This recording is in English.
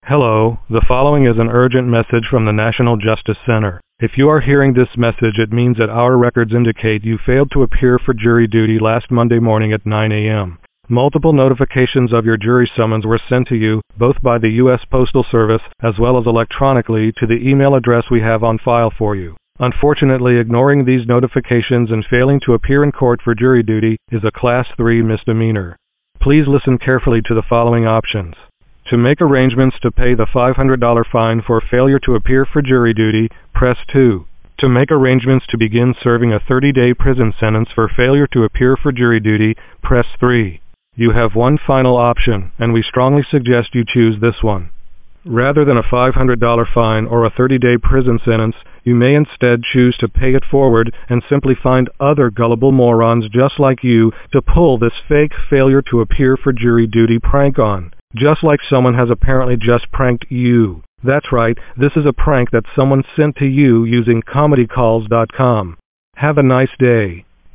Hello, the following is an urgent message from the National Justice Center. If you are hearing this message, it means that our records indicate you failed to appear for jury duty last Monday morning at 9 a.m. Multiple notifications of your jury summons were sent to you, both by the U.S. Postal Service as well as electronically to the email address we have on file for you. Unfortunately, ignoring these notifications and failing to appear in court for jury duty is a Class 3 misdemeanor. Please listen carefully to the following options. To make arrangements to pay the $500 fine for failure to appear for jury duty, press 2. To make arrangements to begin serving a 30-day prison sentence for failure to appear for jury duty, press 3. You have one final option, and we strongly suggest you choose this one. Rather than a $500 fine or a 30-day prison sentence, you may instead choose to pay it forward and simply find other gullible morons just like you to pull this fake failure to appear for jury duty prank on. Just like someone has apparently just pranked you. That's right, this is a prank that someone sent to you using comedycalls.com. Have a nice day.